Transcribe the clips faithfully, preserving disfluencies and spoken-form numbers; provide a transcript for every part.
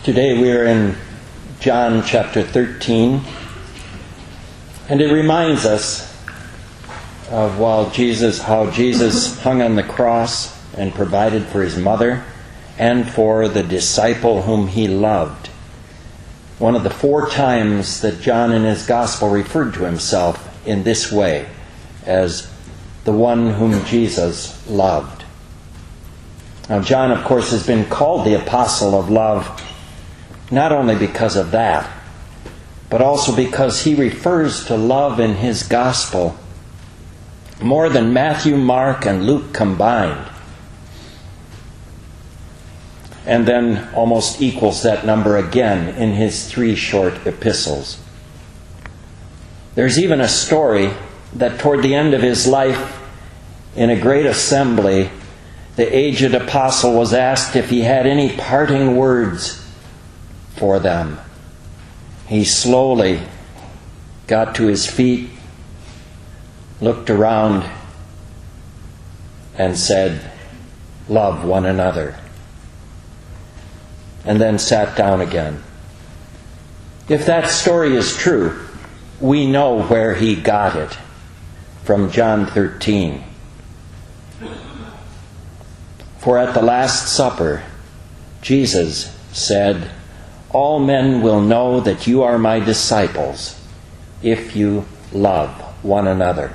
Today we are in John chapter thirteen, and it reminds us of while Jesus, how Jesus hung on the cross and provided for his mother and for the disciple whom he loved. One of the four times that John in his gospel referred to himself in this way, as the one whom Jesus loved. Now, John, of course, has been called the apostle of love, not only because of that, but also because he refers to love in his gospel more than Matthew, Mark, and Luke combined, and then almost equals that number again in his three short epistles. There's even a story that toward the end of his life, in a great assembly, the aged apostle was asked if he had any parting words for them. He slowly got to his feet, looked around, and said, "Love one another," and then sat down again. If that story is true, we know where he got it, from John thirteen. For at the Last Supper, Jesus said, "All men will know that you are my disciples if you love one another."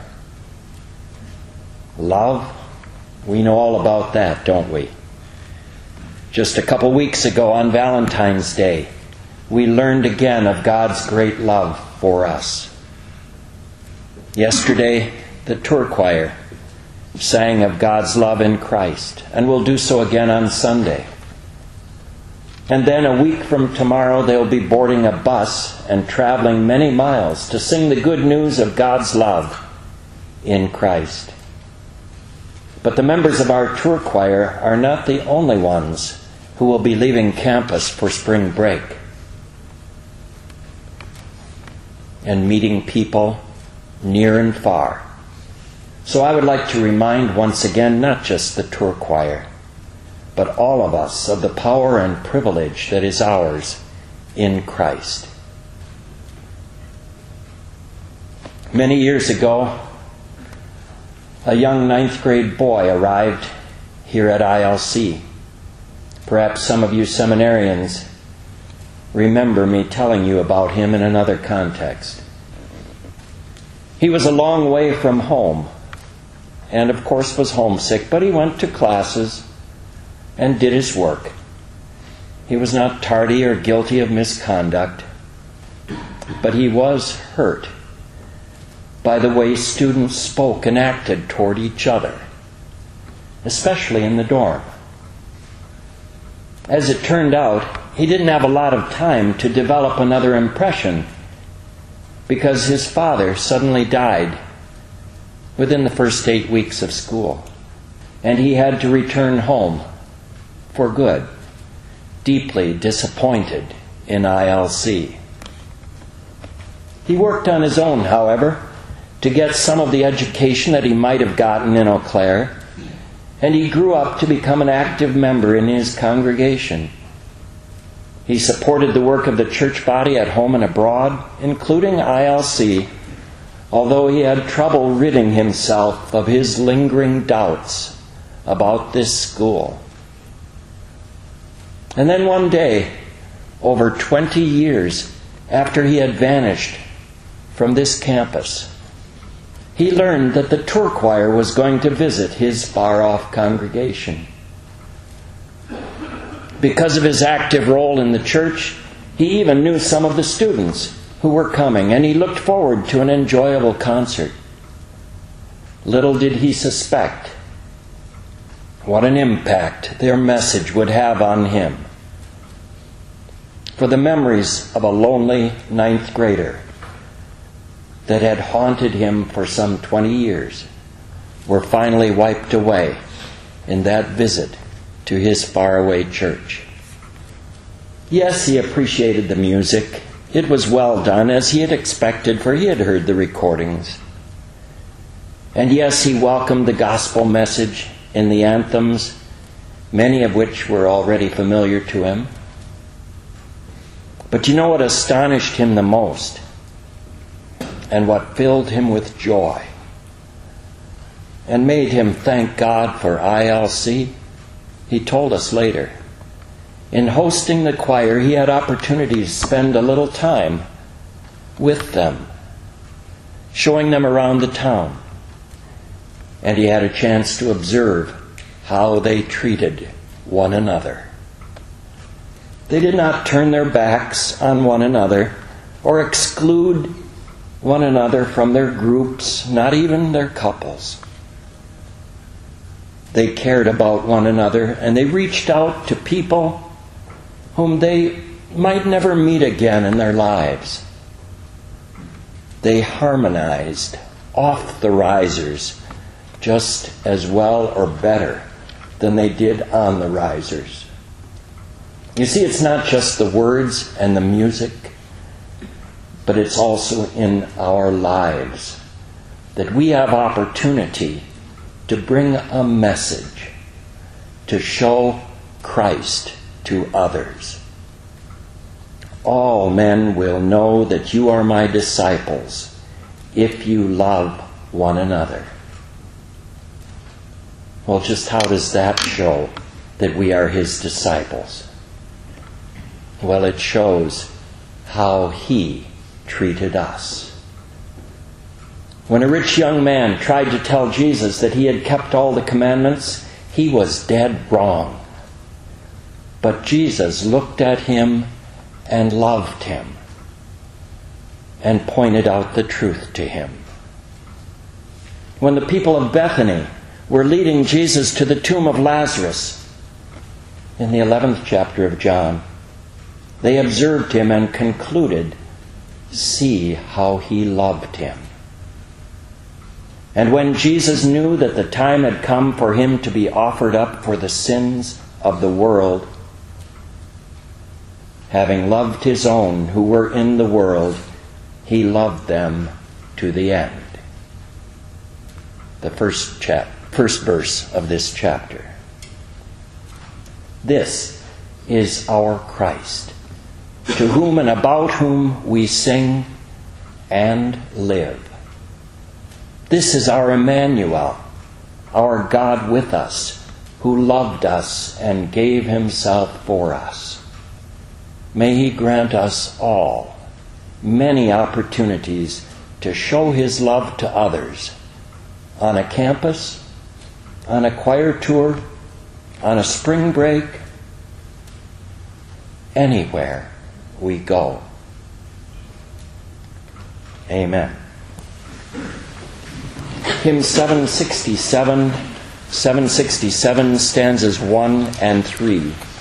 Love? We know all about that, don't we? Just a couple weeks ago on Valentine's Day, we learned again of God's great love for us. Yesterday, the tour choir sang of God's love in Christ, and will do so again on Sunday. And then a week from tomorrow, they'll be boarding a bus and traveling many miles to sing the good news of God's love in Christ. But the members of our tour choir are not the only ones who will be leaving campus for spring break and meeting people near and far. So I would like to remind once again, not just the tour choir, but all of us, of the power and privilege that is ours in Christ. Many years ago, a young ninth grade boy arrived here at I L C. Perhaps some of you seminarians remember me telling you about him in another context. He was a long way from home, and of course was homesick, but he went to classes and did his work. He was not tardy or guilty of misconduct, but he was hurt by the way students spoke and acted toward each other, especially in the dorm. As it turned out, he didn't have a lot of time to develop another impression because his father suddenly died within the first eight weeks of school, and he had to return home for good, deeply disappointed in I L C. He worked on his own, however, to get some of the education that he might have gotten in Eau Claire, and he grew up to become an active member in his congregation. He supported the work of the church body at home and abroad, including I L C, although he had trouble ridding himself of his lingering doubts about this school. And then one day, over twenty years after he had vanished from this campus, he learned that the tour choir was going to visit his far-off congregation. Because of his active role in the church, he even knew some of the students who were coming, and he looked forward to an enjoyable concert. Little did he suspect what an impact their message would have on him. For the memories of a lonely ninth grader that had haunted him for some twenty years were finally wiped away in that visit to his faraway church. Yes, he appreciated the music. It was well done, as he had expected, for he had heard the recordings. And yes, he welcomed the gospel message in the anthems, many of which were already familiar to him. But you know what astonished him the most, and what filled him with joy and made him thank God for I L C? He told us later. In hosting the choir, he had opportunity to spend a little time with them, showing them around the town. And he had a chance to observe how they treated one another. They did not turn their backs on one another or exclude one another from their groups, not even their couples. They cared about one another, and they reached out to people whom they might never meet again in their lives. They harmonized off the risers just as well or better than they did on the risers. You see, it's not just the words and the music, but it's also in our lives that we have opportunity to bring a message, to show Christ to others. All men will know that you are my disciples if you love one another. Well, just how does that show that we are his disciples? Well, it shows how he treated us. When a rich young man tried to tell Jesus that he had kept all the commandments, he was dead wrong. But Jesus looked at him and loved him and pointed out the truth to him. When the people of Bethany were leading Jesus to the tomb of Lazarus in the eleventh chapter of John, they observed him and concluded, "See how he loved him." And when Jesus knew that the time had come for him to be offered up for the sins of the world, having loved his own who were in the world, he loved them to the end. The first chap, first verse of this chapter. This is our Christ, to whom and about whom we sing and live. This is our Emmanuel, our God with us, who loved us and gave himself for us. May he grant us all many opportunities to show his love to others on a campus, on a choir tour, on a spring break, anywhere we go. Amen. Hymn seven sixty-seven, seven sixty-seven, stanzas one and three.